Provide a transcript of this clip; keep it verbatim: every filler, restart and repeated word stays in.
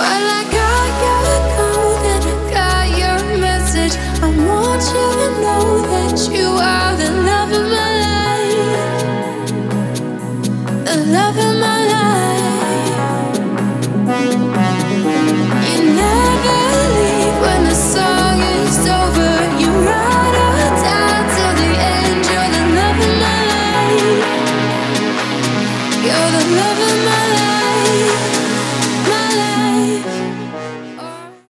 Well, I got your code and I got your message. I want you to know that you are the love of my life. The love of